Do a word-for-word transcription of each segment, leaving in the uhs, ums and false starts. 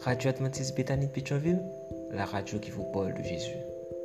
Radio Adventiste Bethany de Pétionville, la radio qui vous parle de Jésus.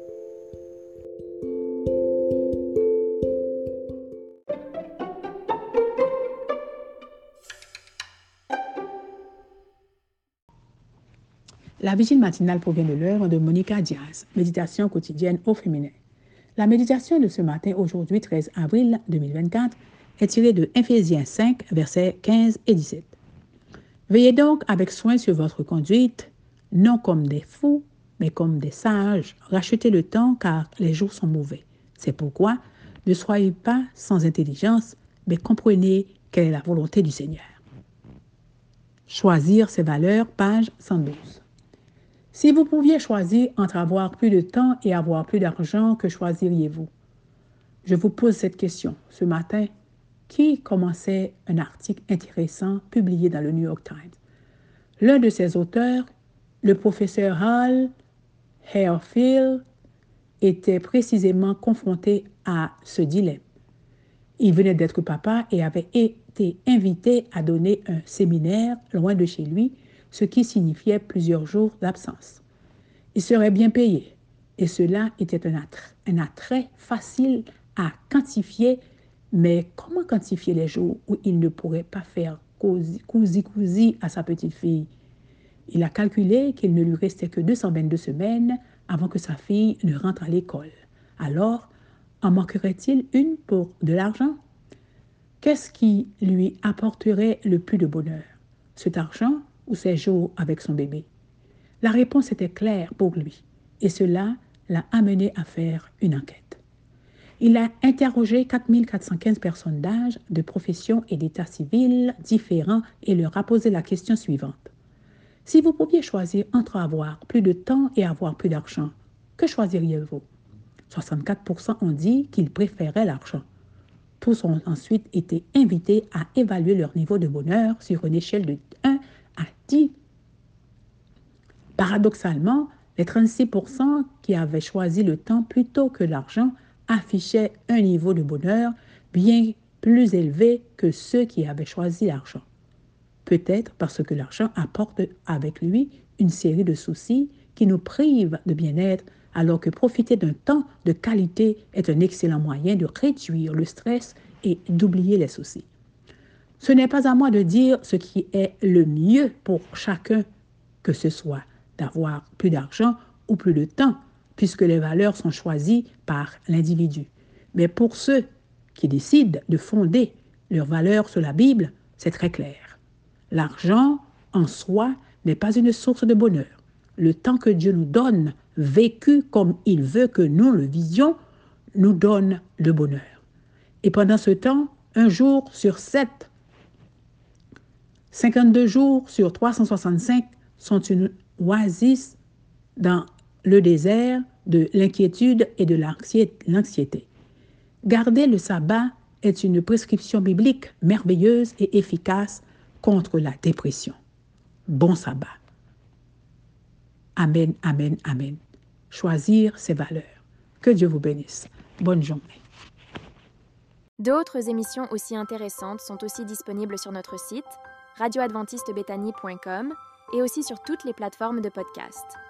La vigile matinale provient de l'œuvre de Monica Diaz, Méditation quotidienne au féminin. La méditation de ce matin, aujourd'hui treize avril deux mille vingt-quatre, est tirée de Éphésiens cinq, versets quinze et dix-sept. Veillez donc avec soin sur votre conduite, non comme des fous, mais comme des sages. Rachetez le temps, car les jours sont mauvais. C'est pourquoi ne soyez pas sans intelligence, mais comprenez quelle est la volonté du Seigneur. Choisir ses valeurs, page cent douze. Si vous pouviez choisir entre avoir plus de temps et avoir plus d'argent, que choisiriez-vous? Je vous pose cette question ce matin. Qui commençait un article intéressant publié dans le New York Times? L'un de ses auteurs, le professeur Hal Herfield, était précisément confronté à ce dilemme. Il venait d'être papa et avait été invité à donner un séminaire loin de chez lui, ce qui signifiait plusieurs jours d'absence. Il serait bien payé, et cela était un attrait, un attrait facile à quantifier, mais comment quantifier les jours où il ne pourrait pas faire cousi-cousi à sa petite fille? Il a calculé qu'il ne lui restait que deux cent vingt-deux semaines avant que sa fille ne rentre à l'école. Alors, en manquerait-il une pour de l'argent? Qu'est-ce qui lui apporterait le plus de bonheur? Cet argent ou ses jours avec son bébé? La réponse était claire pour lui, et cela l'a amené à faire une enquête. Il a interrogé quatre mille quatre cent quinze personnes d'âge, de profession et d'état civil différents et leur a posé la question suivante. Si vous pouviez choisir entre avoir plus de temps et avoir plus d'argent, que choisiriez-vous? soixante-quatre pour cent ont dit qu'ils préféraient l'argent. Tous ont ensuite été invités à évaluer leur niveau de bonheur sur une échelle de un à dix. Paradoxalement, les trente-six pour cent qui avaient choisi le temps plutôt que l'argent affichaient un niveau de bonheur bien plus élevé que ceux qui avaient choisi l'argent. Peut-être parce que l'argent apporte avec lui une série de soucis qui nous privent de bien-être, alors que profiter d'un temps de qualité est un excellent moyen de réduire le stress et d'oublier les soucis. Ce n'est pas à moi de dire ce qui est le mieux pour chacun, que ce soit d'avoir plus d'argent ou plus de temps, puisque les valeurs sont choisies par l'individu. Mais pour ceux qui décident de fonder leurs valeurs sur la Bible, c'est très clair. L'argent, en soi, n'est pas une source de bonheur. Le temps que Dieu nous donne, vécu comme il veut que nous le visions, nous donne le bonheur. Et pendant ce temps, un jour sur sept, cinquante-deux jours sur trois cent soixante-cinq sont une oasis dans le désert de l'inquiétude et de l'anxiété. Garder le sabbat est une prescription biblique merveilleuse et efficace contre la dépression. Bon sabbat. Amen, amen, amen. Choisir ses valeurs. Que Dieu vous bénisse. Bonne journée. D'autres émissions aussi intéressantes sont aussi disponibles sur notre site radio adventiste bethany point com et aussi sur toutes les plateformes de podcast.